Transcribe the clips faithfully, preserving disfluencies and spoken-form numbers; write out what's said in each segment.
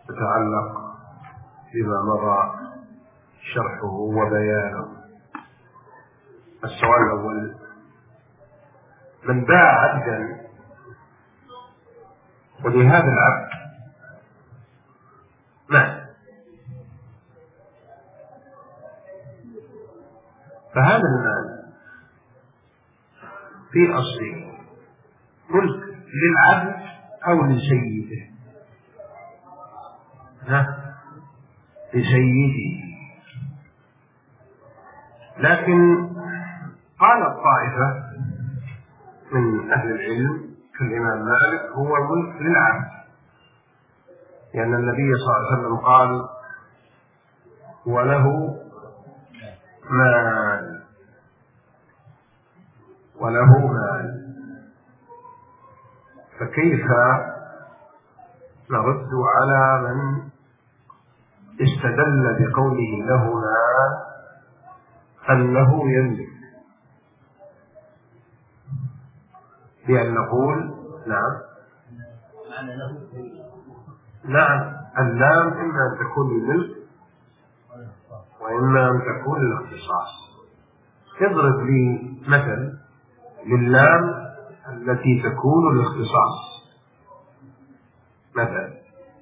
تتعلق بما مضى شرحه وبيانه. السؤال الأول: من باع عبدا ولهذا العبد مال، فهذا المال في أصله ملك للعبد أو لسيده؟ ها؟ لسيده. لكن قال الطائفة من أهل العلم كالإمام مالك هو ملك للعبد، لأن النبي صلى الله عليه وسلم قال: وله مال وله مال. فكيف نرد على من استدل بقوله له مال أنه يملك، بأن نقول نعم نعم اللام إما أن تكون للملك وإما أن تكون للاختصاص. اضرب لي مثل لللام التي تكون للاختصاص. مثلا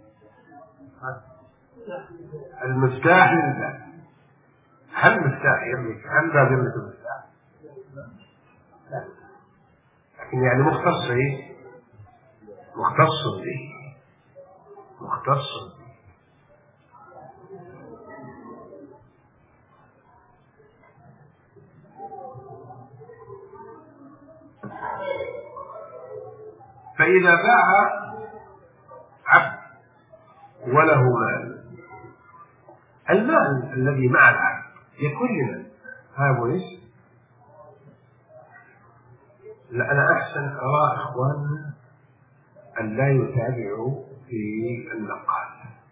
المفتاح لله، هل المفتاح يملك؟ هل لا يملك المفتاح؟ لا، لكن يعني مختص به، مختص به مختص به. فإذا باع عبد وله مال، المال الذي مع العبد يكون لمن؟ هذا هو ليش؟ لا، أنا أحسن أرى إخواننا أن لا يتابعوا في النقال،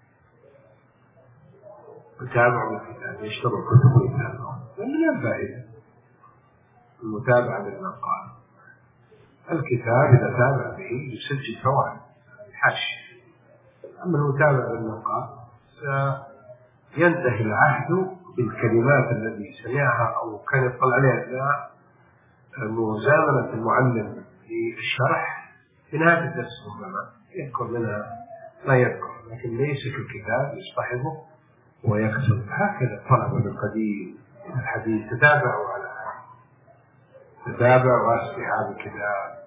يتابعوا الكتاب، يشتروا الكتب ويتابعوا، لأن لا فائدة المتابعة للنقال. الكتاب إذا تابع به يسجل فوائد حاشية، أما المتابعة للنقال سينتهي العهد بالكلمات التي سمعها أو كان يطلع عليها مزامنة المعلم في الشرح في نهاية الدرس، ربما يذكر منها ما يذكر، لكن ليس في الكتاب يصطحبه ويكتب. هكذا طلب القديم الحديث، تتابعوا على تتابعوا أصحاب الكتاب.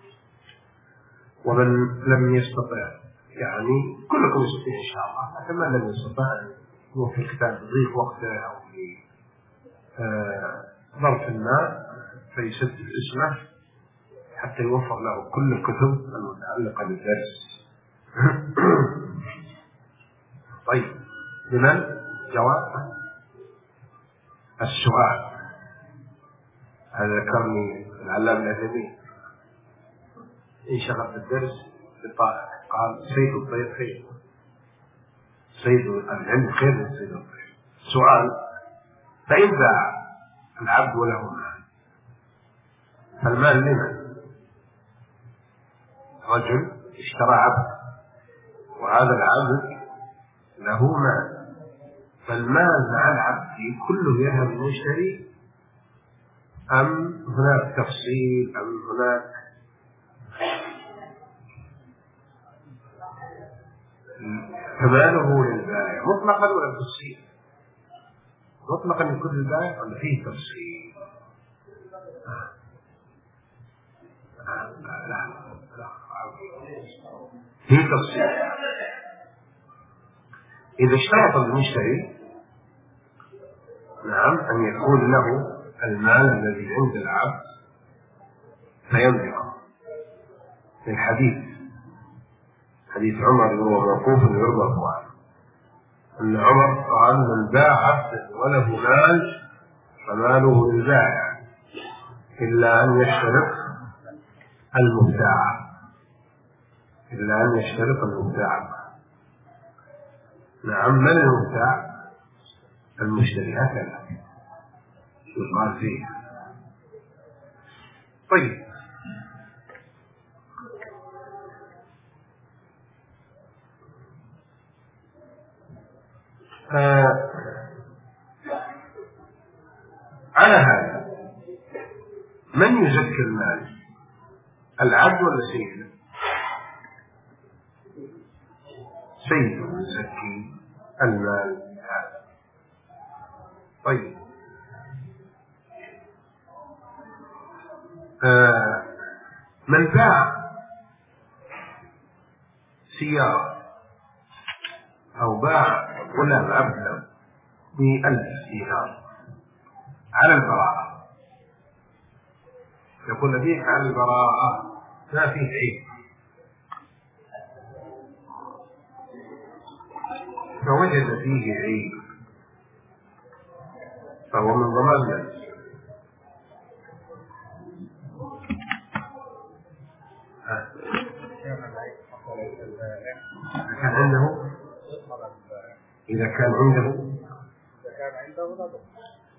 ومن لم يستطع، يعني كلكم يستطيع إن شاء الله، لكن من لم يستطع هو في الكتاب يضيف وقته أو في آه ظرف ما فيسجل اسمه حتى يوفر له كل الكتب المتعلقة بالدرس. طيب، لمن جواب السؤال؟ هذا ذكرني العلامة العثيمين انشغل بالدرس بطائر، قال: سيد الطير خير، سيد العلم خير من سيد الطير. سؤال: فإن باع العبد وله مال، فالمال لمن؟ رجل اشترى عبد وهذا العبد له مال، فالمال مع العبد كله يذهب للمشتري أم هناك تفصيل أم هناك فماله للبائع مطلقا ولا تفصيل؟ مطلقا يكون للبائع ولا فيه تفصيل؟ آه. آه. لا لا لا فيه تفصيل. إذا اشترط المشتري نعم أن يكون له المال الذي عند العبد فيملكه، من حديث حديث عمر وهو موقوف يرضى عنه أن عمر قال: من باع عبدا وله مال فماله للبائع إلا أن يشترط المبتاع، إلا أن يشترط المبتاع. نعم، من المبتاع؟ المشتري، هكذا يقال فيه. طيب، آه على هذا من يزكي المال؟ العبد ولا سيده؟ سيده يزكي المال. طيب آه من باع سيارة أو باع غلام عبدا بألف دينار على البراءة، يقول أبيك على البراءة ما فيه عيب، فوجد فيه عيب فهو من ضمان الناس. إذا كان عنده إذا كان عنده إذا كان عنده لا ضر.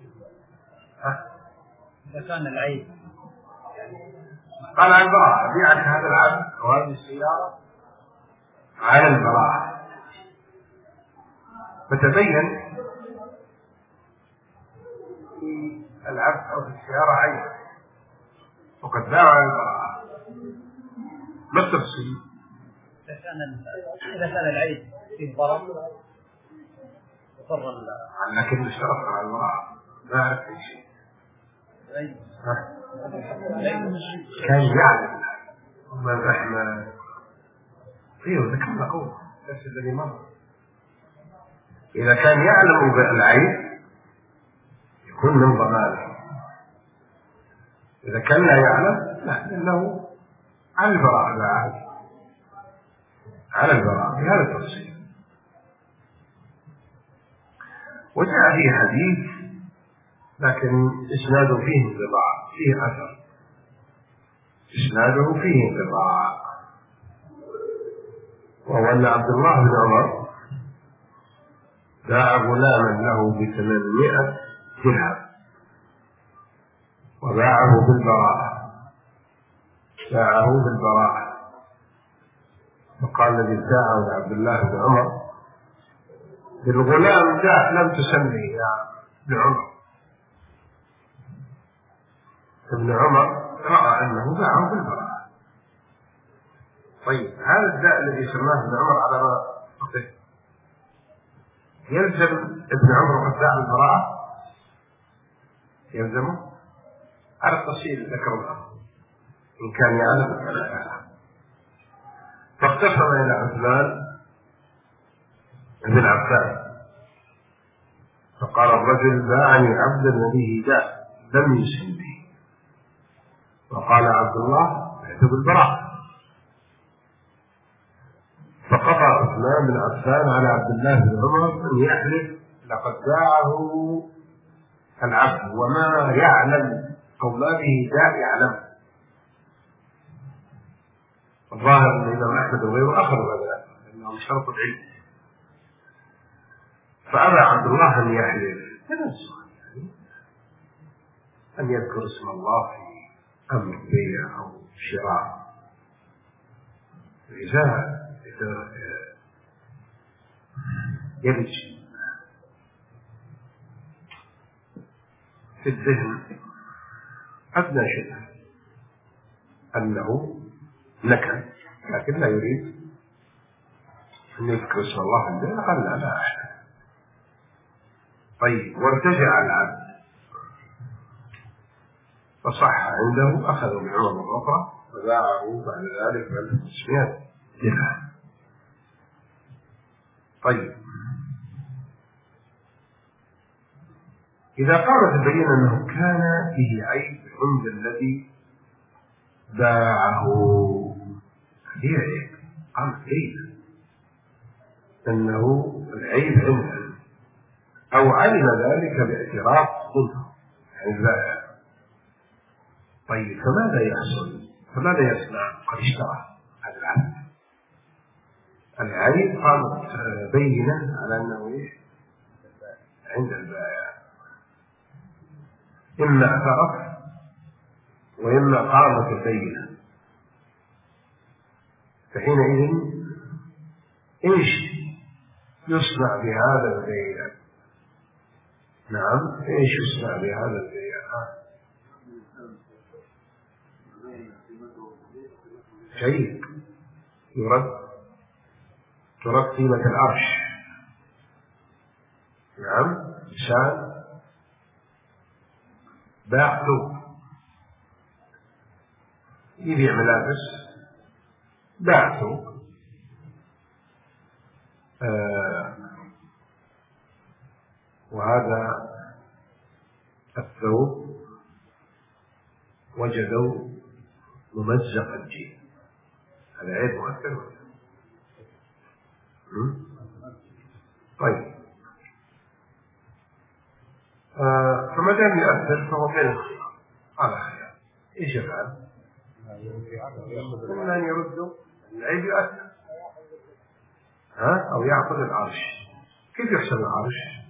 إذا كان العيب قال عن البراءة، بيعت هذا العبد أو هذه السيارة على البراءة، فتبين في العبد أو في السيارة عيب وقد باع على البراءة، ما التفصيل؟ إذا كان إذا كان العيب فيه ضرر وضر لكن اشترط على البراءة ما عرف أي شيء. كان يعلم ما احنا ايوه ذكرنا قول نفس الذي مر. اذا كان يعلم بالعيب يكون من ضمانه، اذا كان لا يعلم لا، لانه على البراءة، لا عادي على البراءة بهذا التفصيل. وجاء فيه حديث لكن إسناده فيه انقطاع، فيه أثر إسناده فيه انقطاع، وهو أن عبد الله بن عمر باع غلاما له بثمانمائة درهم وباعه بالبراءة، باعه بالبراءة، فقال الذي ابتاعه لعبد الله بن عمر بالغلام ده لم تسمه يا ابن عمر. ابن عمر رأى أنه باعه بالبراءة. طيب هذا الداء الذي سماه ابن عمر على ما أقول يلزم ابن عمر قد باع بالبراءة؟ يلزمه على التفصيل ذكرناه إن كان يعلم ولا يعلم. فاختصر إلى عثمان بن عفان فقال الرجل باعني عبدا الذي داء لم يسم به، وقال عبد الله بعت بالبراءة، فقضى عثمان بن عفان على عبد الله بن عمر أن يحلف لقد باعه العبد وما يعلم أو ما به داء يعلم. الظاهر أن الإمام أحمد وغيره أخذوا هذا لأنه شرط العلم، فأبى عبد الله أن يحلف يعني أن يذكر اسم الله في أمر بيع أو شراء. إذا يلج في الذهن أدنى شيء أنه نكل لكن لا يريد أن يذكر اسم الله في البيع، قال لا لا أحد. طيب وارتجع العبد فصح عنده، أخذوا من عمر مرة أخرى فباعه بعد ذلك بألف وتسعمائة درهم. طيب إذا قامت تبين أنه كان به عيب عند الذي باعه، هي عيب قامت تبين أنه العيب عنده أو علم ذلك باعتراف منه يعني البائع. طيب فماذا يحصل؟ فماذا يصنع؟ قد اشترى هذا العبد، العيب قامت بينة على أنه إيه؟ عند البائع، إما اعترف وإما قامت البينة، فحينئذ إيش يصنع بهذا البيع. نعم، ايش يصنع بهذا البيع؟ جيد، يرد ترد قيمة العرش. نعم، إنسان باع ثوب، يبيع ملابس، باع ثوب، آه وهذا الثوب وجدوا ممزق الجيب، هذا عيب مؤثر. طيب، آه فما دام يؤثر فهو بين الخيار. على خيار، ايش يفعل؟ إما أن يردوا العيب يؤثر، ها، أو يأخذ العرش. كيف يحسب العرش؟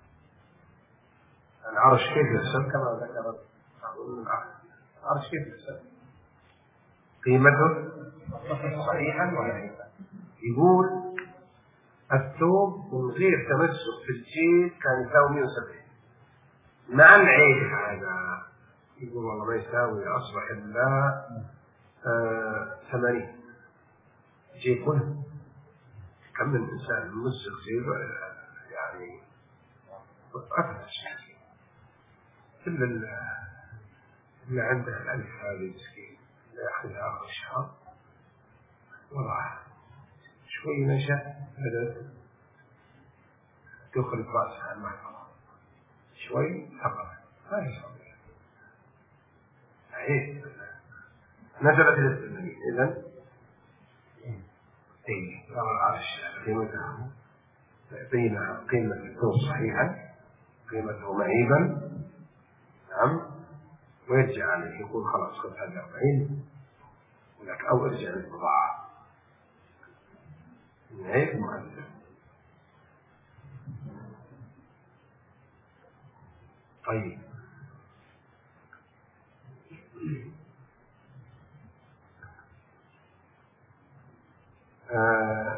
العرش كيف يحسب؟ كما ذكر العرش كيف يحسب؟ قيمته صحيحا وعيبا. يقول الثوب من غير تمسك في الجيب كان يساوي مئة وسبعين، مع العيب هذا يقول والله ما يساوي، أصبح إلا ثمانين. جيب كله كم من إنسان ممسك جيب يعني أكثر شيء، إلا اللي عنده الألف هذه مسكين لا يأخذها آخر الشهر وراح شوي نشأ بدأت تخرج رأسها المحفظة شوي فقط، لا يصير عيب. نزلت إلى الثمانين، إذن إيه ترى العرش قيمته بين قيمة الثوب صحيحا، قيمته معيبا. نعم، ويرجع عليه يقول خلاص خذ هذا أربعين ولك، أو ارجع للبضاعة. العيب مؤثر. طيب، آه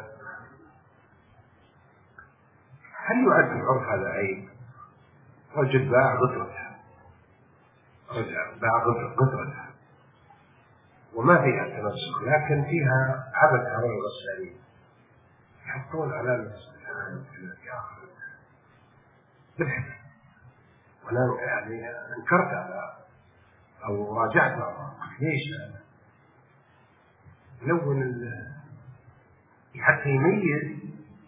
هل يعد العرف هذا عيب؟ رجل باع قطرته، رجل باع قطرته وما فيها تمسك، لكن فيها عبث على الغسالين، يحطون علامة الاستفهام في آخر بالحث. وأنا يعني انكرت على أو راجعت ليش هذا؟ لون حتى يميز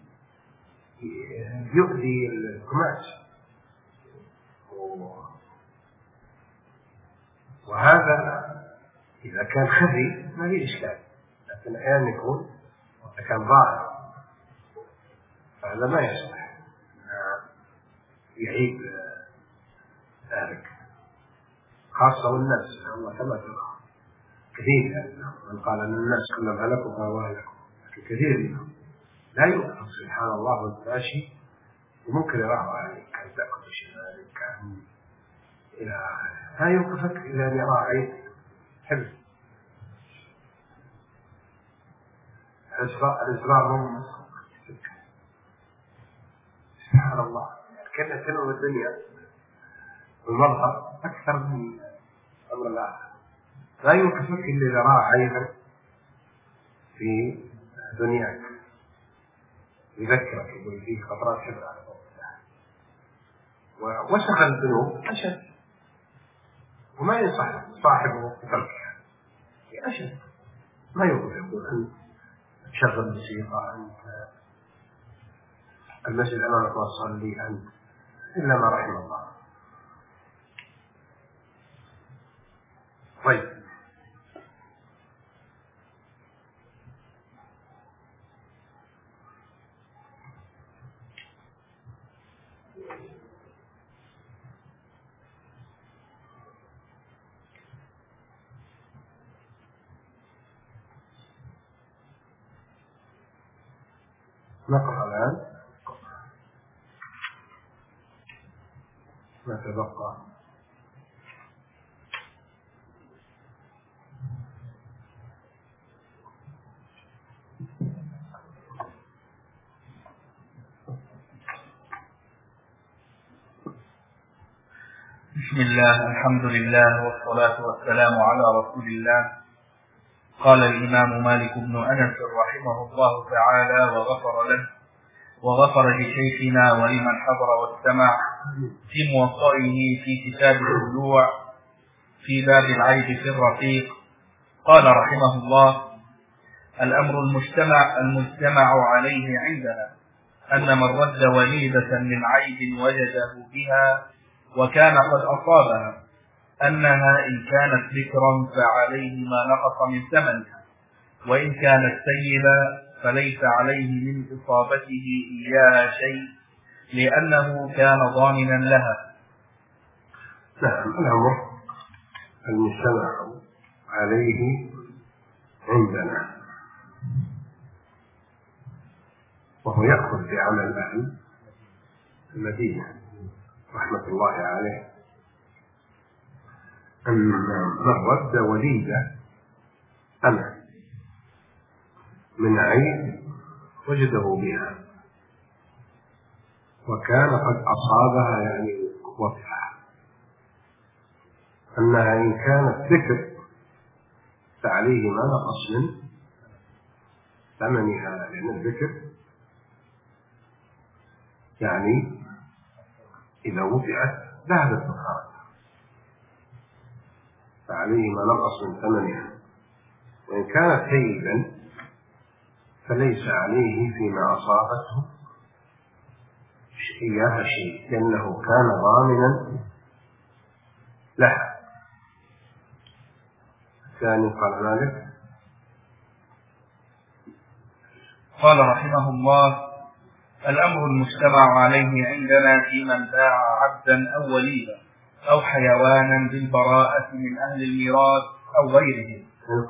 يؤذي القماش، وهذا إذا كان خفي ما فيه إشكال، لكن أحيانا يكون إذا كان ظاهر فهذا ما يصلح يعيب ذلك، خاصة والناس. الله كما ترى كثير من قال أن الناس كلهم هلكوا فهو هلكوا، لكن كثير منهم لا يؤمن سبحان الله والماشي وممكن يراه عليك كان تأكل شمالك كان إلى آخره، لا يوقفك إلى أن يرى عيب حفظ الإصرار من سبحان الله. كنا تنوم الدنيا والمظهر أكثر من أمر الآخر، لا يوقفك إلا إذا رأى عيبا في دنياك، يذكرك يقول فيه خطرات حبر على الله، وسخ الذنوب أشد، وما ينصح صاحبه بتركها أشد. ما يوقف يقول أنت تشغل موسيقى، أنت المسجد أمامك وصلي، أنت إلا ما رحم الله. طيب، نقرأ الآن ما تبقى. بسم الله، الحمد لله، والصلاة والسلام على رسول الله. قال الإمام مالك بن أنس رحمه الله تعالى وغفر له وغفر لشيخنا ولمن حضر واستمع في موطئه في كتاب البلوع في باب العيب في الرقيق. قال رحمه الله: الأمر المجتمع المجتمع عليه عندنا أن من رد وليدة من عيب وجده بها وكان قد أصابها أنها إن كانت ذكرا فعليه ما نقص من ثمنها، وإن كانت سيبا فليس عليه من إصابته إياها شيء لأنه كان ضامنا لها. نعم، الأمر المجتمع عليه عندنا، وهو يأخذ بعمل أهل المدينة رحمة الله عليه، أن من رد وليدة أنا من عيب وجده بها وكان قد أصابها يعني وفها، أنها إن كانت ذكر فعليه ما نقص من ثمنها، لأن الذكر يعني إذا وضعت ذهبت بخارج فعليه ما نقص من ثمنها، وإن كانت سيبا فليس عليه فيما أصابته إياها شيء لأنه كان ضامنا لها. الثاني قال مالك: قال رحمه الله: الأمر المجتمع عليه عندنا في من باع عبدا أو وليدا أو حيوانا بالبراءة من أهل الميراث أو غيرهم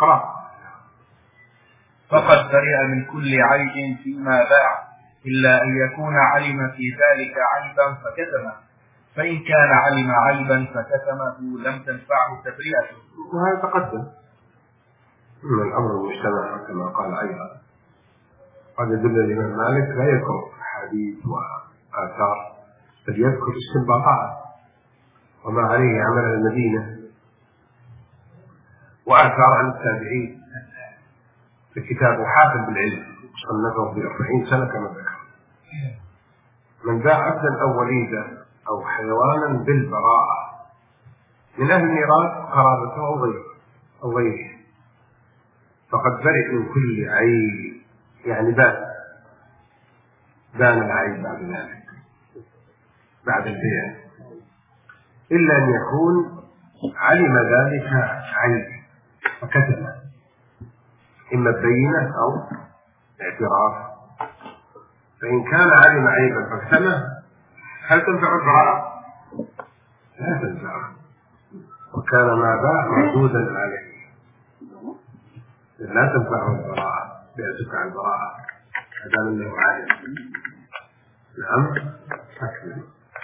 فقد برئ من كل عيب فيما باع إلا أن يكون علم في ذلك عيبا فكتمه، فإن كان علم عيبا فكتمه لم تنفعه تبرئته. وهذا تقدم من الأمر المجتمع كما قال أيضا. قد يدل الإمام مالك لا يذكر حديث وآثار بل يذكر استنباطات وما عليه عمل المدينة وآثار عن التابعين في كتابه حافل بالعلم صنفه بأربعين سنة كما ذكر. من باع عبدا أو وليدا أو حيوانا بالبراءة من أهل الميراث قرابته أو غيره أو غيره فقد برئ من كل عيب، يعني بان بان العيب بعد ذلك بعد البيع، إلا أن يكون علم ذلك عيب فكتمه، إما بينة أو اعتراف. فإن كان علم عيبا فكتمه هل تنفع البراءة؟ لا تنفع، وكان ما باع مردودا عليه، لا تنفعه البراءة، بيعتك عن البراءة هذا منه عالم. نعم أكمل.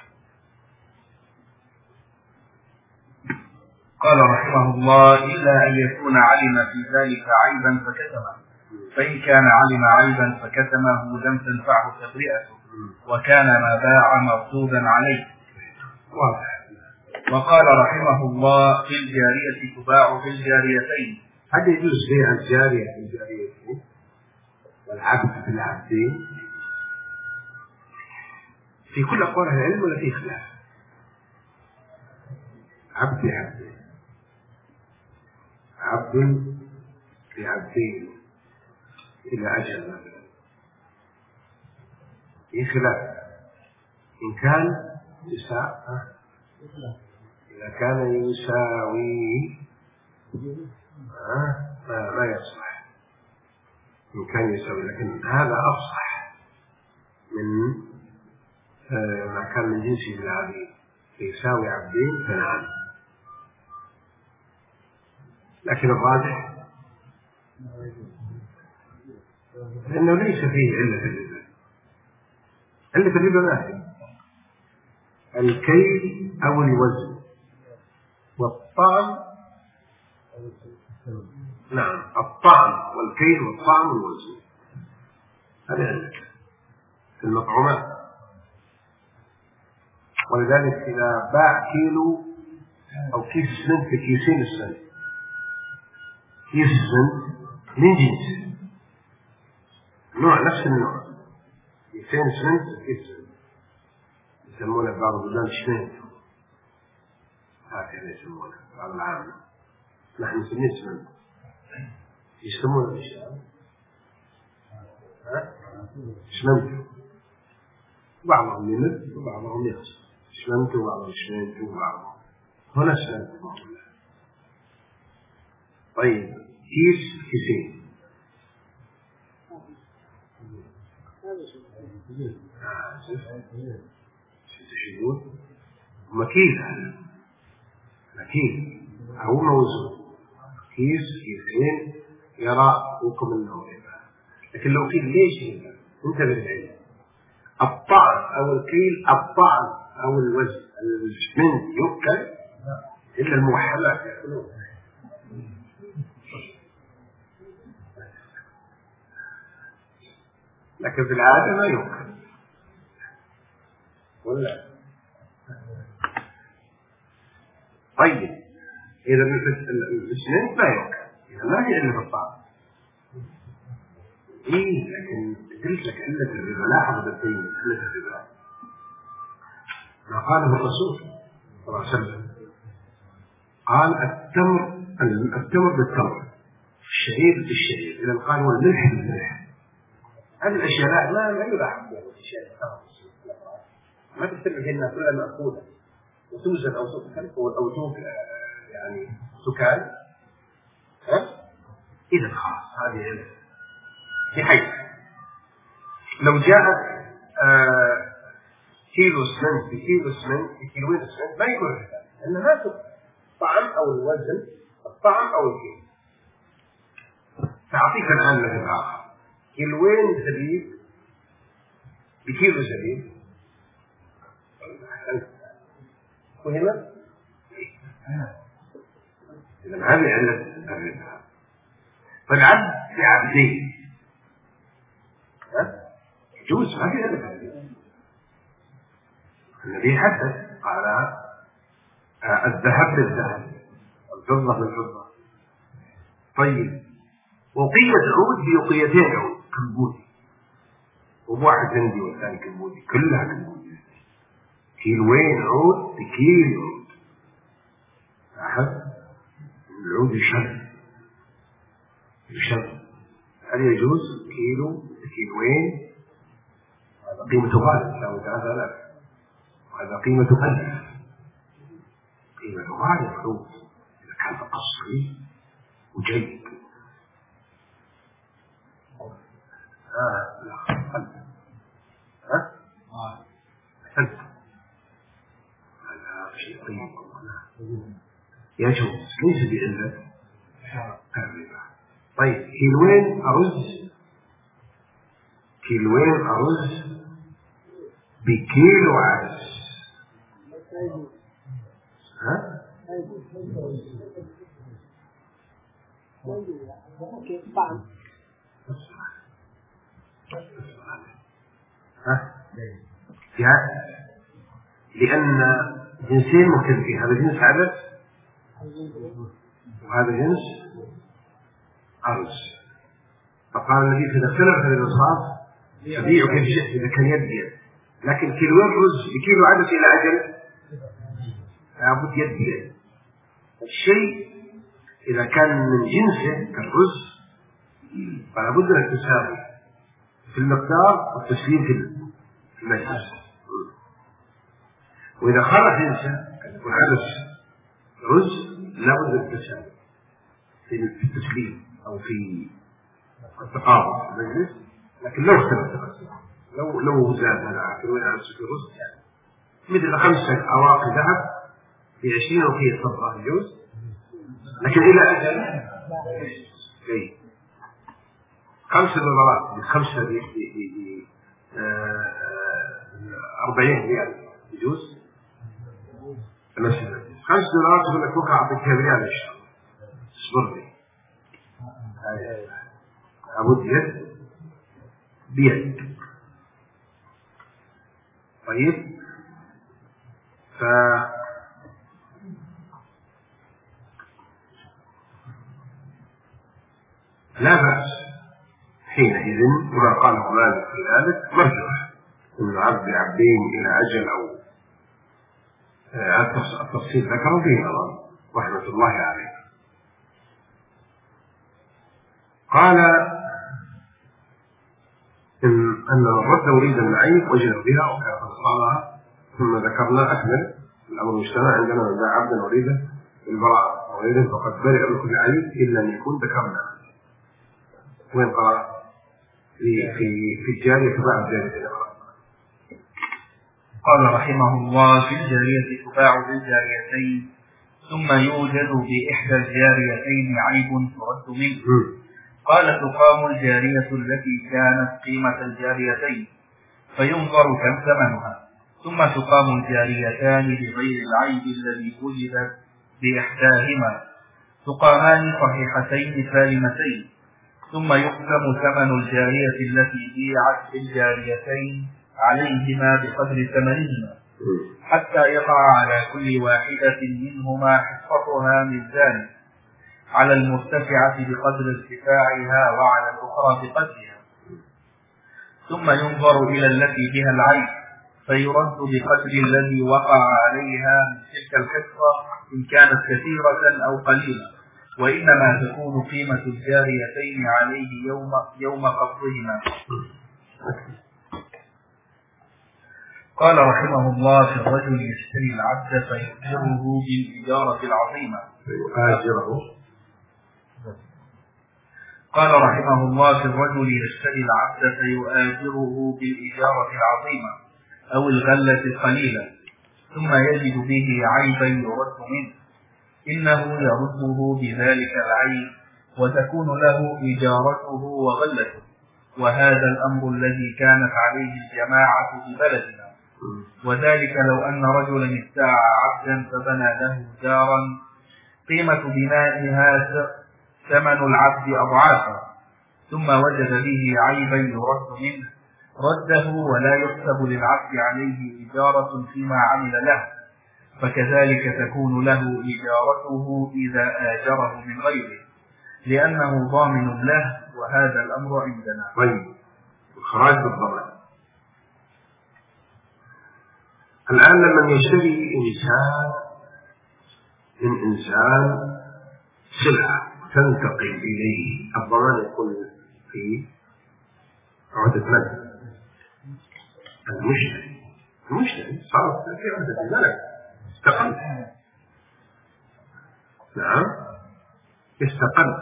قال رحمه الله: إلا أن يكون علم في ذلك عيبا فكتمه، فإن كان علم عيبا فكتمه لم تنفعه تبرئته، وكان ما باع مردودا عليه. واضح. وقال رحمه الله: في الجارية تباع في الجاريتين. هل يجوز بيع الجارية في الجاريتين والعبد في العبدين؟ في كل أقوال العلم ولا في خلاف؟ عبد في عبدين، عبد في عبدين إلى أجل مثلا، في خلاف. إن كان يساوي، إذا كان يساوي ما, ما يصلح، إن كان يساوي، لكن هذا أفصح من ما كان من جنسه العبيد. يساوي عبدين فنعم، لكن الراجح لأنه ليس فيه علة الربا. علة الربا ما هي؟ الكيل أو الوزن والطعم. نعم، الطعم والكيل والطعم والوزن، هذا علة في المطعومات. ولذلك إذا باع كيلو أو كيس اسمنت بكيسين اسمنت. كيس اسمنت من جنس نوع نفس النوع، كيسين اسمنت كيس اسمنت يسمونه بعض البلدان شمنت، هكذا يسمونه بعض العامة، نحن نسميه اسمنت. يسمونه ايش؟ ها؟ شمنت. بعضهم يمد وبعضهم يقصر، شمنت وبعضهم شمنت وبعضهم هنا شمنت. طيب كيس كيسين. آه شو يقول؟ مكيل. مكيل هو موزون. كيس كيسين يرى حكم النوع. لكن لو قيل ليش هنا انتبه للعلم، الطعن او الكيل، الطعن او الوزن الشمنت يؤكل الا الموحلات ياكلون. لكن في العاده ما يؤكل ولا. طيب اذا الشمنت ما يؤكل، اذا ما هي الا في الطعن. ايه لكن قلت لك علة الربا، لاحظ بالدين علة الربا ما قاله الرسول صلى الله عليه وسلم، قال التمر التمر بالتمر، الشعير بالشعير، اذا قال والملح بالملح. هذه الاشياء لا ما ما يلاحظ يعني الاشياء ما تستمع هنا كلها مأكولة وتوزن او سكر او توك يعني سكان. ها اذا خلاص هذه علة. بحيث لو جاءت آه كيلو سمنت بكيلو سمنت بكيلوين سمنت ما يكون ربا، لأن ما تكون الطعم أو الوزن، الطعم أو الكيل. سأعطيك الآن مثل آخر، كيلوين زبيب بكيلو زبيب فهمت؟ إذا هذه علة الربا. فالعبد بعبدين يجوز، ما في علة. النبي حدث قال آه الذهب بالذهب والفضة بالفضة. طيب وقية عود بوقيتين عود كمبودي، وواحد هندي والثاني كمبودي، كلها كمبودي. كيلوين عود بكيلو عود، أحد العود يشرب يشرب هل يجوز كيلو بكيلوين؟ هذا قيمته غالية تساوي ثلاثة آلاف، وهذا قيمة ألف. قيمة غالية العود إذا كان أصلي وجيد. آه لا ألف. ها؟ ألف. هذا شيء طيب يجوز ليس بعلة الربا. طيب كيلوين أرز، كيلوين أرز بكيلو عدس، ها؟ ها؟ جاء لأن جنسين مختلفين، هذا جنس عدس وهذا جنس أرز. فقال النبي إذا اختلف الأنصاف يبيع كيف شئت إذا كان يد بيد، لكن كيلوين رز بكيلو عدس إلى أجل لابد يد بيد. الشيء إذا كان من جنسه كالرز فلا بد من التساوي في المقدار والتسليم في المجلس. وإذا خرج جنسه كيكون عدس رز لا بد من التساوي في التسليم أو في التقابل في المجلس. لكن لو اختلف لو لو زاد هذا كيلوين عدس في رز يعني مثل خمسة أواقي ذهب في عشرين وفيه صدقة يجوز، لكن إلى أجل أي خمسة دولارات بخمسة ب أربعين ريال يجوز. مثلا خمسة دولارات يقول لك وقع أعطيك ريال إن شاء الله اصبر لي، لابد يد بيد. طيب ف لا بأس حينئذ، وما قاله مالك في ذلك مرجوح، إن عبد عبدين إلى أجل أو التفصيل ذكره فيه نظر رحمة الله عليه. قال إن أن الرد وريد النعيم وجد بها وكان قد صالها، ثم ذكرنا أكمل الأمر المجتمع عندنا من باع عبدا وريده البراءة وريده فقد برئ من كل عيب إلا أن يكون ذكرنا. وين قرأ؟ في في في الجارية تباع الجارية. قال رحمه الله: في الجارية تباع بالجاريتين، ثم يوجد بإحدى الجاريتين عيب ترد منه. قال: تقام الجارية التي كانت قيمة الجاريتين فينظر كم ثمنها، ثم تقام الجاريتان بغير العيب الذي وجد بإحداهما، تقامان صحيحتين سالمتين، ثم يقسم ثمن الجارية التي بيعت بالجاريتين عليهما بقدر ثمنهما، حتى يقع على كل واحدة منهما حصتها من ذلك، على المرتفعة بقدر ارتفاعها وعلى الأخرى بقدرها. ثم ينظر إلى التي بها العيب فيرد بقدر الذي وقع عليها من تلك الحصة إن كانت كثيرة أو قليلة، وإنما تكون قيمة الجاريتين عليه يوم يوم قبضهما. قال رحمه الله: في الرجل يشتري العبد فيؤجره بالإجارة العظيمة فيؤاجره. قال رحمه الله: في الرجل يشتري العبد فيؤاجره بالإجارة العظيمة أو الغلة القليلة، ثم يجد به عيبا يرد منه، إنه يرده بذلك العيب وتكون له إجارته وغلته، وهذا الأمر الذي كانت عليه الجماعة في بلدنا. وذلك لو أن رجلا ابتاع عبدا فبنى له دارا قيمة بنائها ثمن العبد أضعافا، ثم وجد به عيبا يرد منه، رده ولا يحسب للعبد عليه إجارة فيما عمل له، فكذلك تكون له إجارته إذا آجره من غيره، لأنه ضامن له، وهذا الأمر عندنا. طيب، الخراج بالضمان. الآن لما يشتري إنسان من إنسان سلعة تنتقل إليه، الضمان يكون في عهدة من؟ المشتري. المشتري صار في عهدة الملك، استقل. نعم، استقل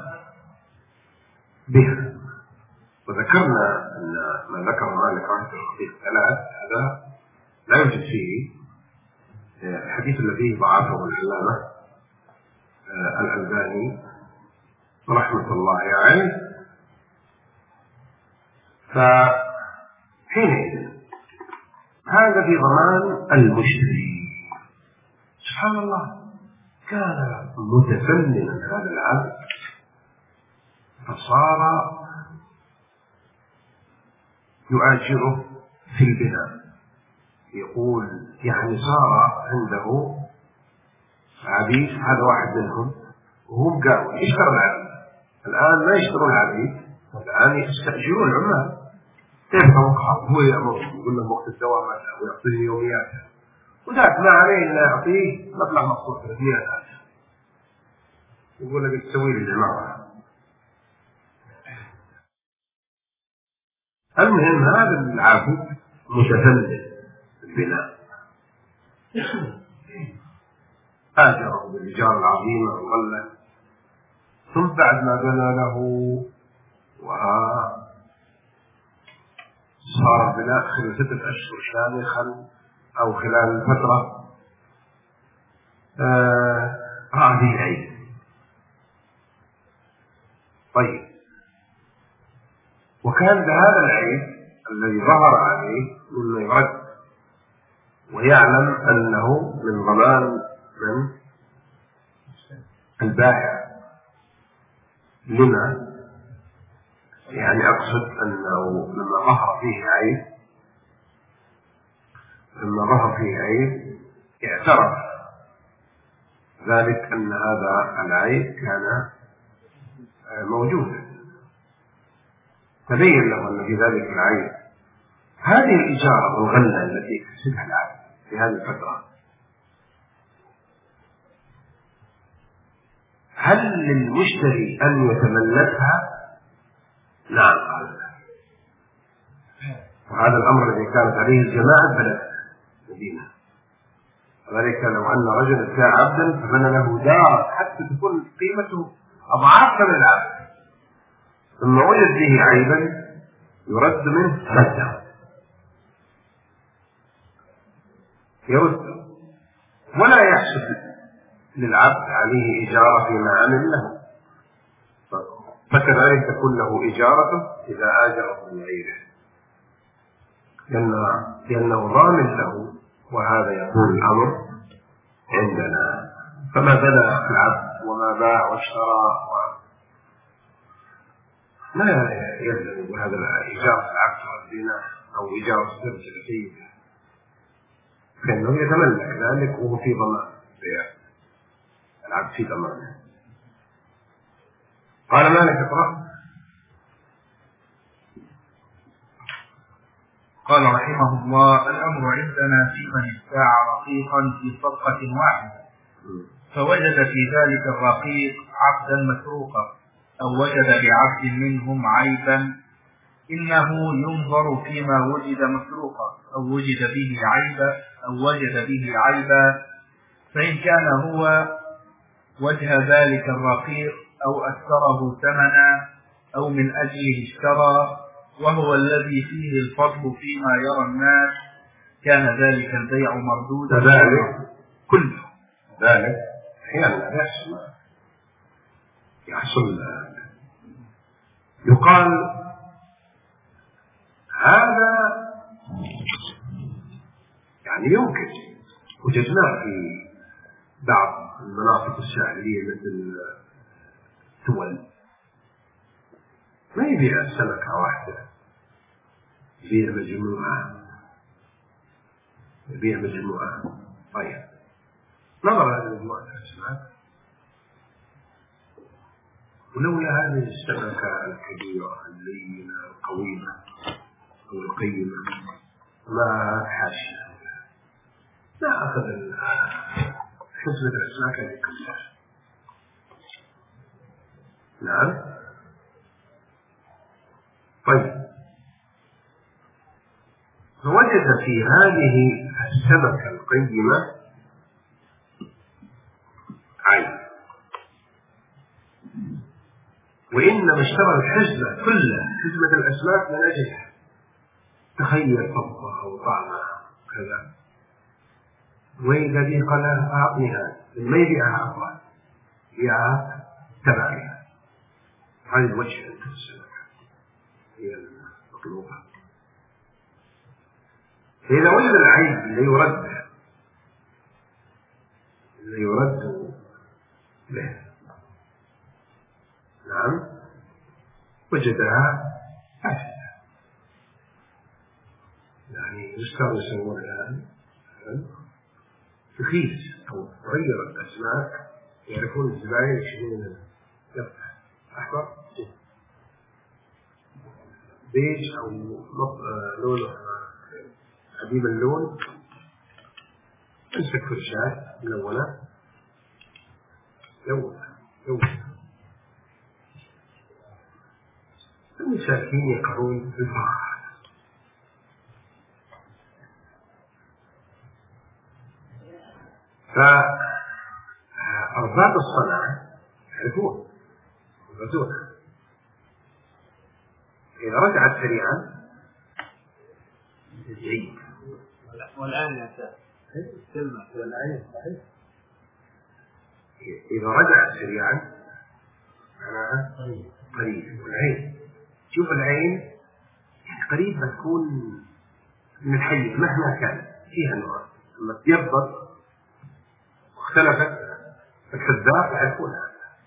بها. وذكرنا أن ما ذكر مالك رحمه الله في الثلاث هذا لا يوجد فيه الحديث الذي ضعفه العلامة الألباني رحمة الله عليه. فحينئذ هذا في ضمان المشتري. سبحان الله، كان متفننا هذا العبد فصار يؤاجره في البناء. يقول يعني صار عنده عبيد، هذا واحد منهم، وهم قالوا يشتروا العبيد. الآن ما يشترون العبيد، الآن يستأجرون العمال. كيف هو يأمر يقول له وقت الدوام ويعطيه يومياته، وذاك ما عليه إلا يعطيه مبلغ مخصوص ثلاثمائة ألف، يقول لك تسوي لي العمارة. المهم هذا العبد متفنن البناء، آجره بالإيجار العظيمة وغلة، ثم بعد ما بنى له وصار البناء خلال ستة أشهر شامخا أو خلال الفترة آه رأى فيه عيب. طيب، وكان بهذا العيب الذي ظهر عليه مما يرد، ويعلم أنه من ضمان من البائع. لما؟ يعني أقصد أنه لما ظهر فيه عيب لما ظهر فيه عيب اعترف ذلك أن هذا العيب كان موجودا، تبين له أن في ذلك العيب. هذه الإجارة والغلة التي يكتسبها العبد في هذه الفترة، هل للمشتري أن يتملكها؟ نعم قال له. وهذا الأمر الذي كانت عليه الجماعة بلد المدينة. وذلك لو أن رجل ابتاع عبدا فبنى له دار حتى تكون قيمته أضعاف من العبد، ثم وجد به عيبا يرد منه رده، يرد ولا يحسب للعبد عليه إجارة فيما عمل له، فكذلك تكون له إجارة إذا آجره من غيره، لأنه ضامن له. وهذا يكون الأمر عندنا. فما بنى العبد وما باع واشترى و... لا يلزم بهذا إجارة العبد والدين أو إجارة السرج لسيده، لأنه يتملك ذلك وهو في ضمان العبد في ضمانه. قال مالك اقرأ. قال رحمه الله: الأمر عندنا في من ابتاع رقيقا في صفقة واحدة فوجد في ذلك الرقيق عبدا مسروقا أو وجد بعبد منهم عيبا، إنه ينظر فيما وجد مسروقا أو وجد به عيبا أو وجد به عيبا، فإن كان هو وجه ذلك الرقيق أو أكثره ثمنا أو من أجله اشترى وهو الذي فيه الفضل فيما يرى الناس، كان ذلك البيع مردودا. ذلك كله ذلك أحيانا يحصل يحصل يقال هذا يعني يمكن وجدناه في بعض المناطق الساحلية مثل تول، ما يبيع سمكة واحدة، يبيع مجموعة يبيع مجموعة. طيب نظر هذه مجموعة الأسماك، ولولا هذه السمكة الكبيرة اللينة القويمة أو القيمة ما حاشية لا أخذ حسبة الأسماك هذه كلها. نعم. طيب فوجد في هذه السمكة القيمة عين، وإنما اشترى الحزمة كلها، حزمة الأسماك من أجلها، تخيل فضة أو طعمها كذا، وإذا به قال أعطني هذا، ما يبيعها أفضل يبيعها تبعها. هذه الوجه أنت السمكة هي المطلوبة. فإذا وجد العيب اللي يرد اللي يرد له، نعم، وجدها فاسدة، يعني يستوى يسمون الآن تخيس أو تغير الأسماك، يعرفون الزبائن يشترون يفتح أحمر بيج أو لونه عديم اللون، امسك فرشاة ملونة لونها لونها المساكين يقرون بالفخر. فأرباب الصنعة يعرفون يعرفونها، إذا رجعت سريعا جيد. والآن يا شيخ كلمة والعين صحيح، إذا رجعت سريعا معناها قريب. والعين شوف العين يعني قريب بتكون من الحي مهما كان فيها نوع، لما تيبض واختلفت الحذاء يعرفونها.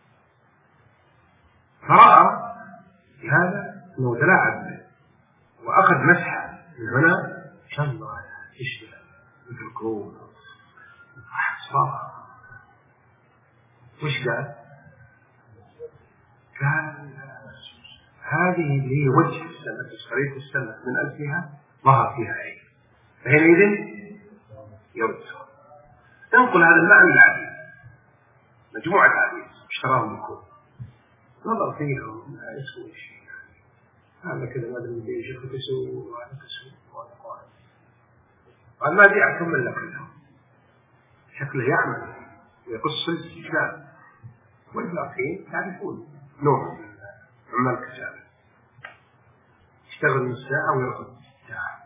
فرأى بهذا أنه تلاعب به وأخذ مسحة من هنا شن الله يشبه مثل كروم صار. وش قال؟ قال هذه اللي هي وجه السنة، شريط السنة من أجلها ظهر فيها عين، فحينئذ يرد. انقل هذا المعنى للعبيد، مجموعة عبيد اشتراهم الكون، نظر فيهم لا يسوي شيء، هذا كذا ما ادري ايش كسو وهذا كسو وهذا قائم، قال ما ادري اكمل لك لهم، شكله يعمل ويقص الاسلام، والباقيين تعرفون نوع عمال كسالة يشتغل من الساعة ويرقد ساعة،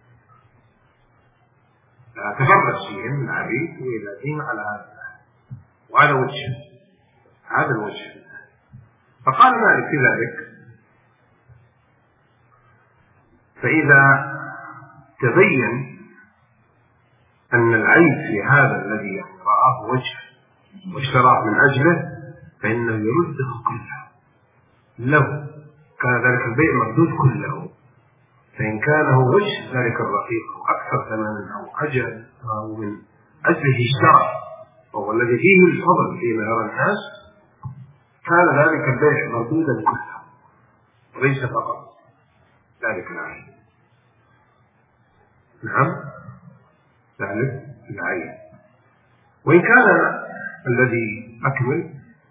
تفرج فيهم العبيد ويلاتهم على هذا، وهذا وجه، هذا الوجه. فقال مالك في ذلك: فإذا تبين أن العيب في هذا الذي رآه وجه واشتراه من أجله فإنه يرده كله، لو كان ذلك البيع مردود كله، فإن كان هو وجه ذلك الرقيق أكثر ثمنا أو أجل أو من أجله اشترى وهو الذي فيه الفضل فيما يرى الناس، كان ذلك البيع مردودا كله وليس فقط ذلك العين. نعم، ذلك العين. وإن كان الذي أكمل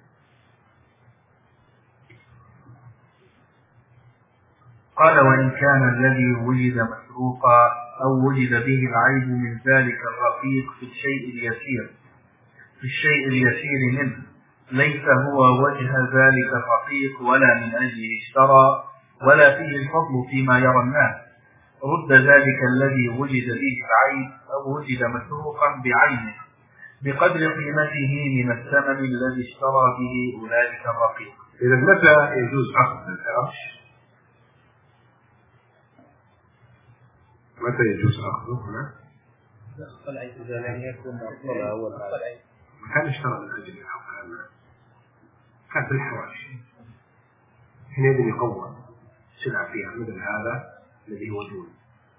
قال: وإن كان الذي وجد مسروقا أو وجد به العيب من ذلك الرقيق في الشيء اليسير في الشيء اليسير منه ليس هو وجه ذلك الرقيق ولا من أجله اشترى ولا فيه الفضل فيما يرى الناس، رد ذلك الذي وجد به العيب أو وجد مسروقا بعينه بقدر قيمته من الثمن الذي اشترى به أولئك الرقيق. إذا متى يجوز أخذ العرش؟ متى يجوز أخذه هنا؟ العيب إذا لم يكن أفضل أول العيب كان اشترى من أجل الحوالي، كان في الحواشي، حينئذ يقوم سلع فيها مثل هذا الذي هو دون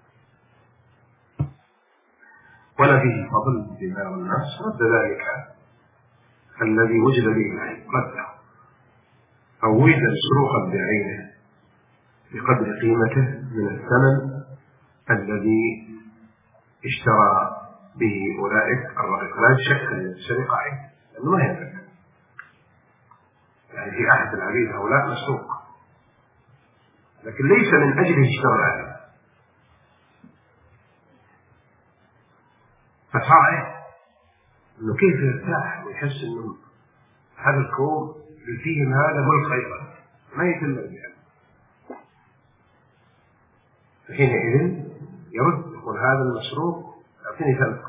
ولا فيه فضل بما الناس، رد ذلك الذي وجد به العين رده، أو وجد مسروقا بعينه بقدر قيمته من الثمن الذي اشترى به أولئك الرقيق. لا شك أن السرقة عين، لأنه ما يملك، يعني في أحد العبيد هؤلاء مسروق لكن ليس من أجله اشترى العبيد، فصار إنه كيف يرتاح ويحس إنه هذا الكون اللي فيهم هذا ملك أيضا ما يتم بها، فحينئذ يرد يقول هذا المسروق أعطيني ثمن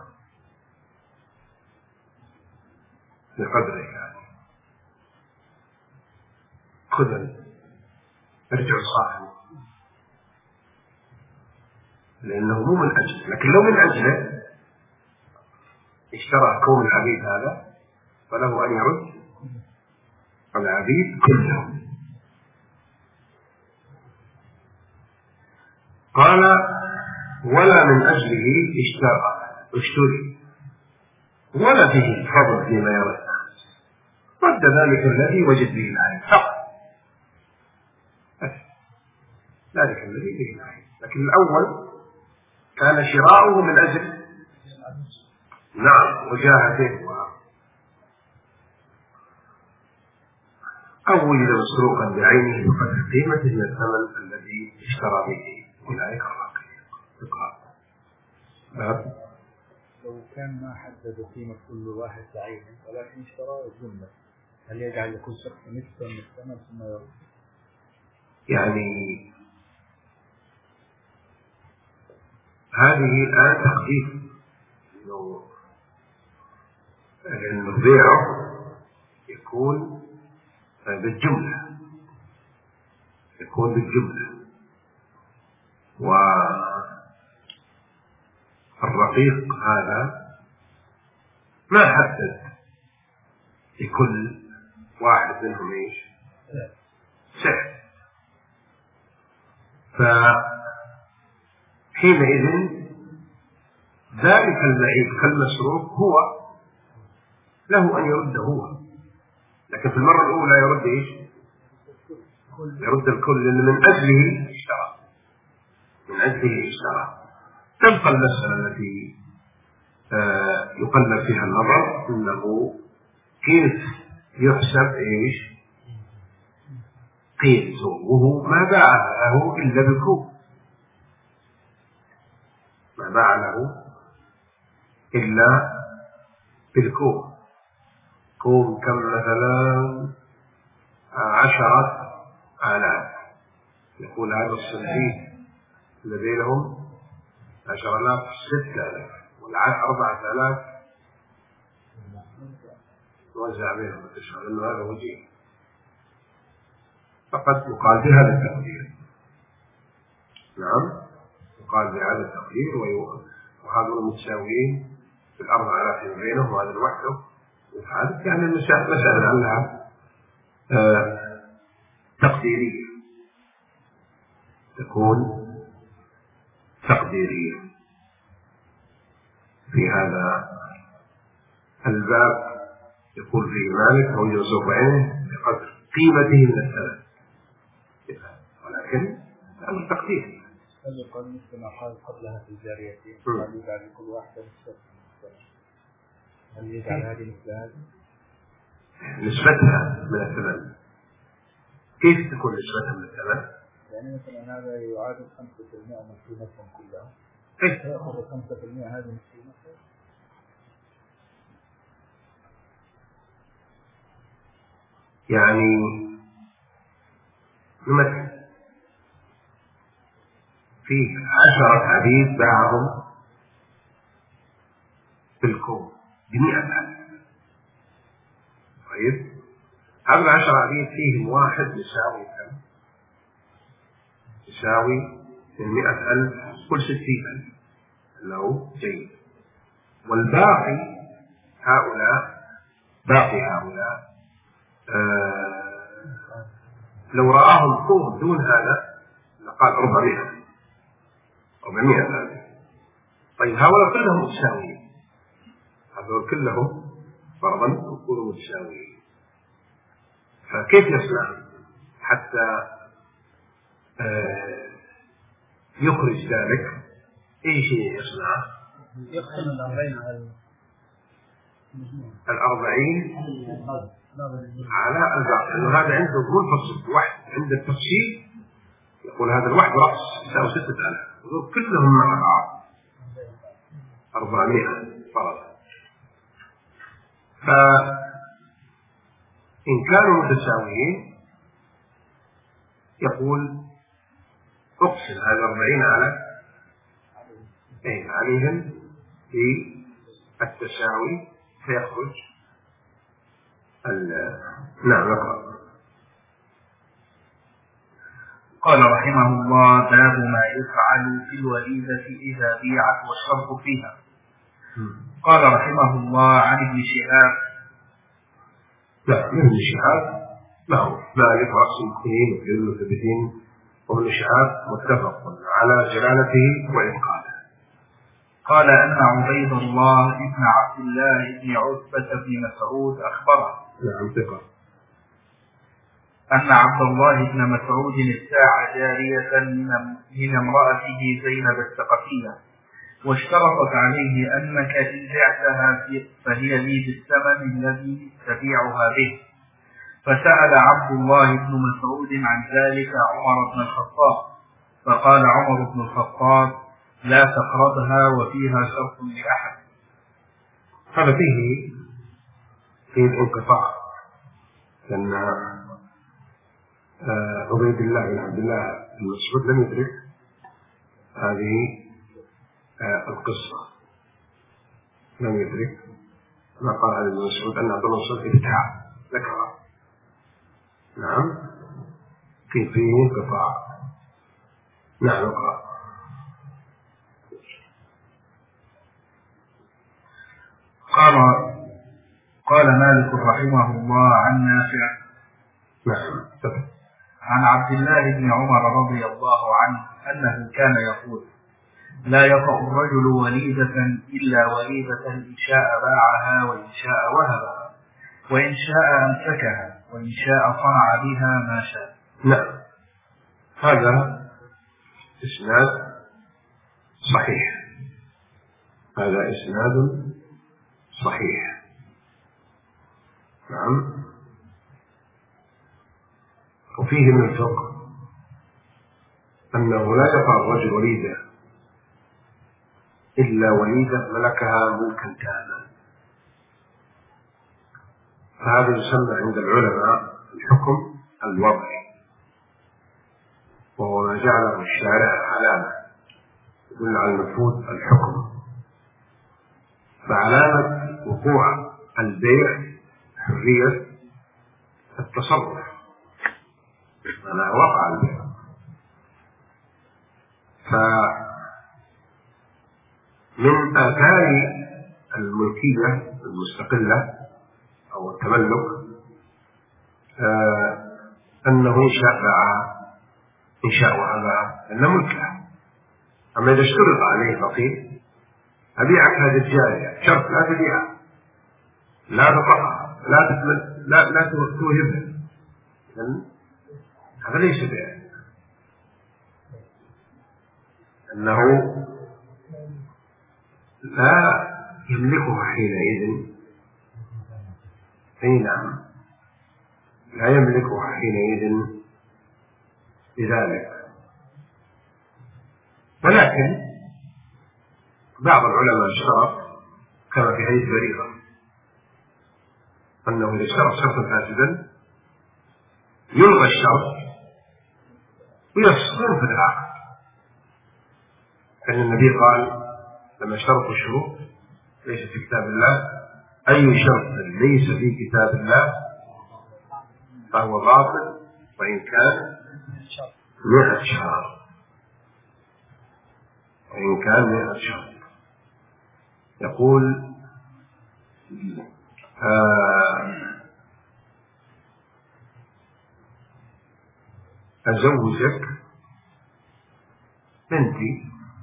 بقدره، يعني خذ ارجع صاحبه، لأنه مو من أجله، لكن لو من أجله اشترى كون العبيد هذا فله أن يرد العبيد كلهم. قال: ولا من أجله اشترى اشتري ولا فيه فضل فيما يرى الناس، رد ذلك الذي وجد به العين فقط، ذلك الذي به العين. لكن الأول كان شراؤه من أجل نعم وجاهته أو وجد مسروقا بعينه بقدر قيمته من الثمن الذي اشترى به أولئك الرقيق. لو كان ما حدد قيمة كل واحد بعينه ولكن اشترى جملة، هل يجعل لكل شخص نسبة من الثمن ثم يرد؟ يعني هذه الآن تقدير إنه بيعه يكون بالجملة، يكون بالجملة، والرقيق هذا ما حدد لكل واحد منهم ايش سعر، فحينئذ ذلك البعيد كالمسروق هو له أن يرد هو، لكن في المرة الأولى يرد إيش يرد الكل لأن من أجله اشترى من أجله اشترى. تبقى المسألة التي آه يقلب فيها النظر أنه كيف يحسب إيش قيمته، وهو ما باع له إلا بالكوب، ما باع له إلا بالكوب. كوب كم مثلا عشرة آلاف، يقول هذا الصنفي الذي لهم عشر آلاف ستة آلاف والعاد أربعة آلاف توزع بينهم التشهر، لأنه هذا وجيه، فقد يقال بهذا التقدير. نعم يقال بهذا التقدير، وهذول المتساويين في الأربع آلاف بينهم وهذا لوحده، وهذا يعني المسائل عنها آه تقديرية، تكون تقديرية في هذا الباب. يقول فيه مالك: أو يوزق عينه بقدر قيمته من الثمن، ولكن هذا التقدير. هل يقال مثل ما قال قبلها في الجاريتين قال يجعل كل واحدة نسبة، هل يجعل هذه مثل هذه نسبتها من الثمن؟ كيف تكون نسبتها من الثمن؟ يعني مثلا هذا يعادل خمسة بالمئة من قيمتهم كلها، كيف يأخذ خمسة بالمئة هذه من قيمتها؟ يعني مثل في عشرة عبيد باعهم بالكوب بمئة ألف، طيب هذا العشرة عبيد فيهم واحد يساوي كم؟ يساوي من مئة ألف كل ستين ألف، لو جيد. والباقي هؤلاء باقي هؤلاء آه لو رآهم فوق دون هذا لقال أربعمائة أربعمائة ألف. طيب هؤلاء كلهم متساويين، هؤلاء كلهم فرضا يكونوا متساويين، فكيف يصنع حتى آه يخرج ذلك؟ أي شيء يصنع؟ يقسم الأربعين على الأربعين على الباقي، لأنه هذا عنده منفصل واحد عند التفصيل، يقول هذا الواحد رأس يساوي ستة آلاف، وذول كلهم مع بعض أربعمائة فرضا. فإن كانوا متساويين يقول أقسم هذا أربعين على أين عليهم في التساوي فيخرج نعم نقرأ. قال رحمه الله: باب ما يفعل في الوليدة إذا بيعت والشرط فيها. قال رحمه الله: عن ابن شهاب. لا من ابن شهاب له مالك رأس المسلمين وكل المثبتين، وابن شهاب متفق على جلالته وإتقانه. قال أن عبيد الله ابن عبد الله بن عتبة بن مسعود أخبره نعم ثقة أن عبد الله بن مسعود ابتاع جارية من امرأته زينب الثقفية، واشترطت عليه: أنك إن بعتها فهي لي بالثمن الذي تبيعها به. فسأل عبد الله بن مسعود عن ذلك عمر بن الخطاب، فقال عمر بن الخطاب: لا تقربها وفيها شرط لأحد. هذا فيه فيه الانقطاع، لأن عبيد الله بن عبد الله المسعود لم يدرك هذه القصة، لم يدرك ما قال على ابن مسعود أن عبد الله بن مسعود ابتاع ذكر. نعم في فيه انقطاع. نعم اقرأ. قال قال مالك رحمه الله عن نافع نعم عن عبد الله بن عمر رضي الله عنه أنه كان يقول: لا يطأ الرجل وليدة إلا وليدة إن شاء باعها وإن شاء وهبها وإن شاء أمسكها وإن شاء صنع بها ما شاء. نعم، هذا إسناد صحيح، هذا إسناد صحيح. نعم. وفيه من الفقه أنه لا يقع الرجل وليدة إلا وليدة ملكها ملكا تاما، فهذا يسمى عند العلماء الحكم الوضعي، وهو ما جعله الشارع علامة يدل على نفوذ الحكم، فعلامة وقوع البيع حرية التصرف، أنا وقع البيع. فمن آثار الملكية المستقلة أو التملك آه أنه إنشاء باع إنشاء وأباع أن ملكه. أما إذا اشترط عليه فقير أبيعك هذه الجارية، شرط لا تبيعها، لا تطأها، لا تتمل، لا لا توهبها، هذا ليس بيع، أنه لا يملكه حينئذ. أي نعم، لا يملكه حينئذ بذلك. ولكن بعض العلماء اشترط كما في حديث بريرة أنه إذا اشترط شرطا فاسدا يلغى الشرط ويفصل في العقد، فإن النبي قال لما اشترطوا الشروط ليس في كتاب الله، أي شرط ليس في كتاب الله فهو باطل وإن كان مئة شهر، وإن كان مئة شهر. يقول آه أزوجك بنتي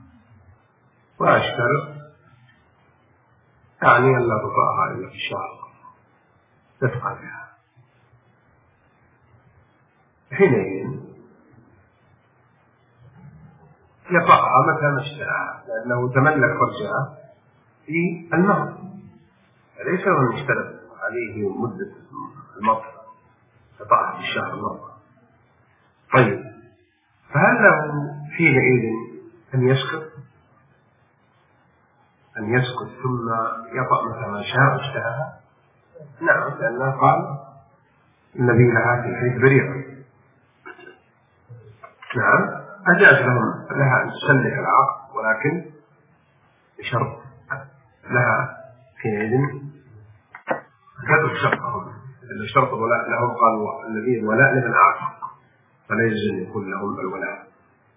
وأشترط يعني أن لا تطأها إلا في الشهر تفقى بها، حينئذ يطأها متى ما اشتهى، لأنه تملك فرجها في المهر، ليس هو المشترط عليه مدة المطر يطأها في الشهر المرة. طيب، فهل له حينئذ أن يسكت أن يسكت ثم يطأ متى ما شاء اشتهاها؟ نعم، لأنه قال النبي لها في حديث بريرة. نعم، أجاز لهم لها أن تسلك العقد، ولكن بشرط لها حينئذ كتب شرطهم، لأن شرط الولاء لهم قالوا النبي الولاء لمن أعتق فلا يجوز أن يكون لهم الولاء.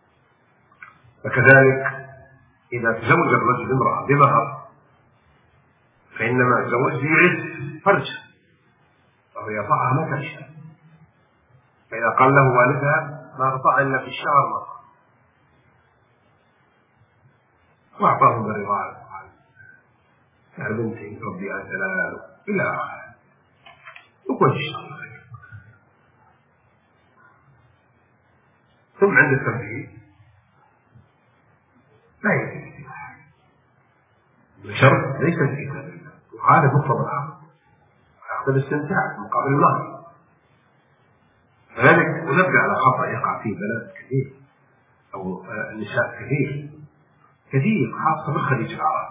فكذلك إذا تزوج الرجل امرأة بمهر فإنما الزواج يعز فرجه وهو يطأها متى شاء، فإذا قال له والدها ما تطأ إلا في الشهر مرة وأعطاه برضاه يا بنتي ربي أنت لا إلى آخره وكل شيء. ثم عند الترتيب لا يجوز بشرط ليس في كتاب الله، وهذا مقتضى العقد، عقد الاستمتاع مقابل المهر. فذلك ونبقى على خطأ يقع فيه بنات كثير أو نساء كثير كثير خاصة بالخليج العربي،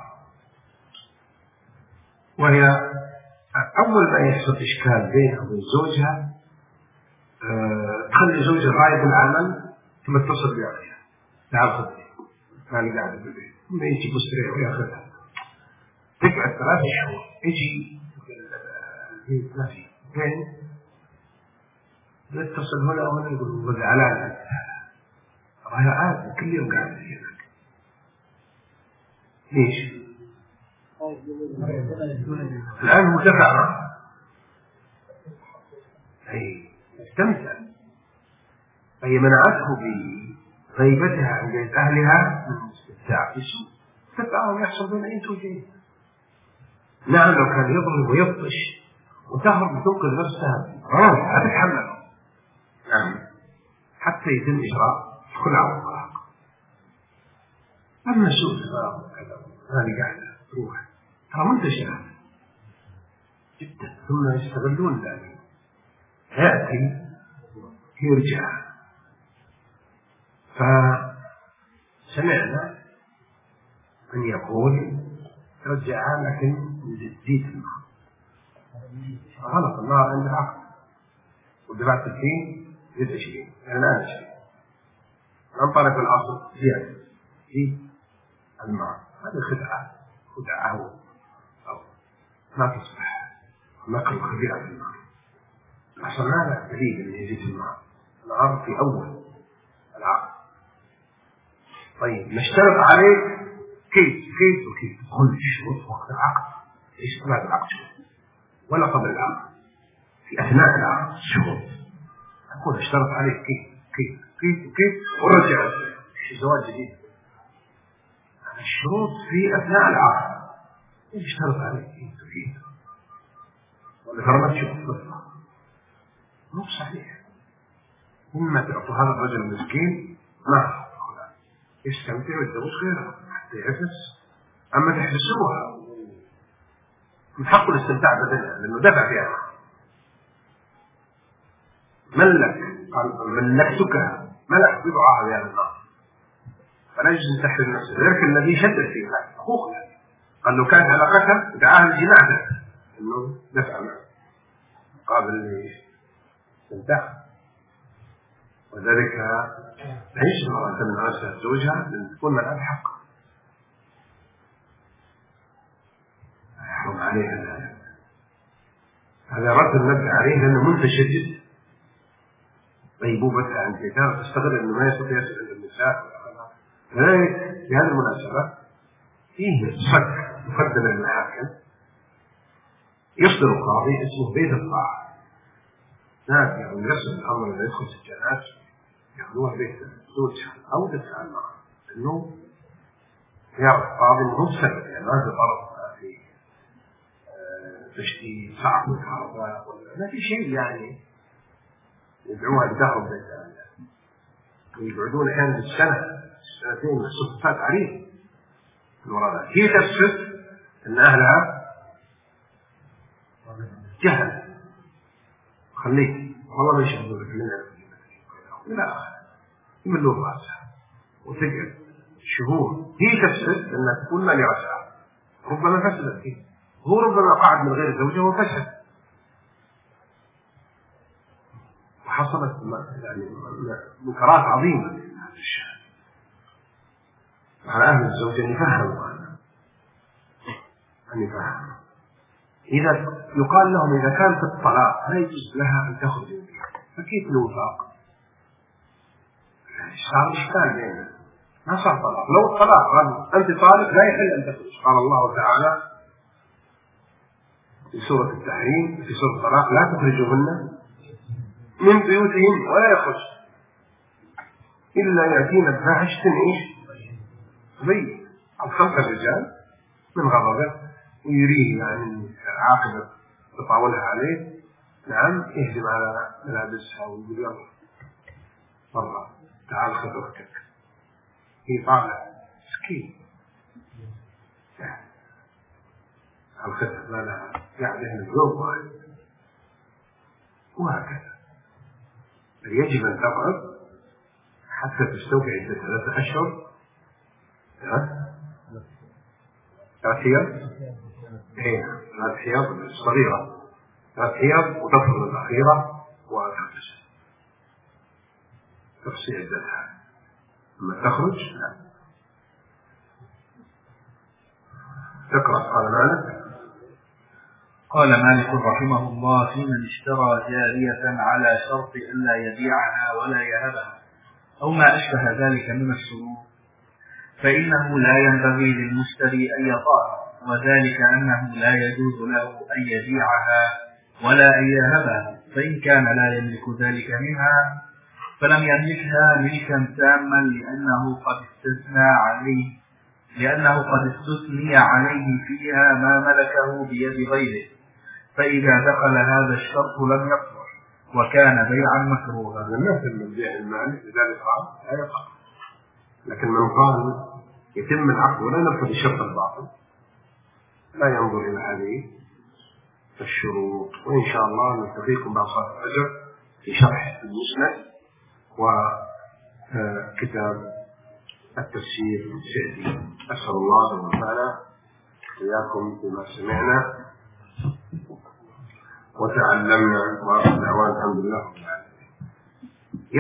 وهي أول ما يحصل إشكال بينها وبين زوجها أه تخلي زوجها غايب العمل ثم تتصل بأخيها تعال خذني أنا قاعدة بالبيت، ثم يجي مستريح ويأخذها تقعد ثلاثة شهور يجي البيت ما في وين يتصل هنا وهنا يقول وزعلان وهي عادة كل يوم قاعدة فيها. ليش؟ الآن مدفع أي استمتع، أي منعته بغيبتها عن بيت أهلها من الاستمتاع في السوق، تتعاون يحصل بين أي زوجين. نعم، لو كان يضرب ويبطش وتهرب وتنقذ نفسها غلط هتتحمل. نعم، حتى يتم إجراء كل عام الطلاق. أما سوء التفاهم وكذا هذه قاعدة تروح ترى منتشرة جدا، ثم يستغلون ذلك، يأتي يرجع. فسمعنا من يقول رجعها لكن زيت الماء، غلط. النار عند العقل ودفعت ستين زيت عشرين، يعني الآن عشرين عن طريق الأصل زيادة في الماء. هذه خدعة خدعة أو ما تصلح، نقل خبيئة في الماء. أصلا هذا دليل أن يزيد الماء، العرض في أول العقد. طيب نشترط عليه كيف كيف وكيف كل شروط وقت العقد، ليس بعد العقد ولا قبل العقد، في أثناء العقد شروط. أقول اشترط عليه كيف كيف كيف وكيف ورجع زواج جديد. الشروط في أثناء العقد اشترط عليه كيف وكيف، ولا ترى ما تشوف الصفة مو صحيح. إما تعطوا هذا الرجل المسكين ما يستمتع ويتجوز غيره حتى يحبس، أما تحبسوها من حقه الاستمتاع بدنها لأنه دفع فيها. ملك قال ملكتك ملك بضعها بهذا النار، فلا يجوز أن تحرم نفسه. ذلك الذي شدد فيه حقوق قال لو كانت علاقتها دعاها الجماعة إنه دفع معه قابل للاستمتاع. وذلك لا يجب أن تمنع نفسها زوجها لأن تكون من الحق، يحرم عليها ذلك. هذا رد النبي عليه لأنه منتشر جدا، غيبوبتها عن الكتاب تستغل أنه ما يستطيع يسأل عند النساء. لذلك في هذه المناسبة فيه صك مقدم للمحاكم، يصدر القاضي اسمه بيت الطاعة، ناس يعني يصل الأمر أن يدخل سجانات يأخذوها بيت زوجها أو تدفع المرأة، إنه يرى القاضي إنه سبب يعني ما في طرف في تشتيت صعب الكهرباء ولا ما في شيء، يعني يدعوها لدخل بيت ويقعدون أحيانا بالسنة سنتين صفات عريض المرادات. هي تثبت أن أهلها جهل، خليك والله ما يشهدوا لك لنا لا يملون رأسها وتقعد شهور. هي تفسد أنها تكون ما لرأسها، ربما فسدت فيه، هو ربما قعد من غير زوجه وفسد، وحصلت يعني منكرات عظيمة في هذا الشأن. على أهل الزوج أن يفهموا هذا، أن يفهموا. إذا يقال لهم إذا كانت الطلاق لا يجوز لها أن تخرج من بيتها، فكيف الوفاق؟ صار إشكال بيننا، ما صار طلاق. لو الطلاق قال أنت طالق لا يحل أن تخرج، قال الله تعالى في سورة التحريم في سورة الطلاق لا تخرجوهن من بيوتهن ولا يخرج إلا يأتين بفاحشة إيش بين أو خلق الرجال من غضبه ويريه يعني عاقبة تطاولها عليه، نعم يهجم على ملابسها ويقول يلا مرة تعال خذ أختك، هي طالع مسكين الخطة ما لها قاعدة هنا اليوم واحد، وهكذا. يجب أن تقعد حتى تستوفي عدة ثلاثة أشهر ثلاث حيض، ثلاث حيض الصغيرة ثلاث حيض وتفرض الأخيرة وتغتسل تفصيل عدتها. لما تخرج لا تقرأ. قال مالك قال مالك رحمه الله في من اشترى جارية على شرط ألا يبيعها ولا يهبها أو ما أشبه ذلك من الشروط، فإنه لا ينبغي للمشتري أن يطاع، وذلك أنه لا يجوز له أن يبيعها ولا أن يهبها، فإن كان لا يملك ذلك منها فلم يملكها ملكا تاما لأنه قد استثنى عليه لأنه قد استثني عليه فيها ما ملكه بيد غيره، فإذا دخل هذا الشرط لم يصلح، وكان بيعا مكروها. مثل من بيع المال لذلك قال لا يقع. لكن من قال يتم العقد ولا نفذ الشرط الباطل لا ينظر إلى هذه الشروط. وإن شاء الله نلتقيكم بعد صلاة الفجر في شرح المسند وكتاب التفسير السعدي. أسأل الله أن ينفعنا وإياكم بما سمعنا وتعلمنا، وآخر دعوانا الحمد لله.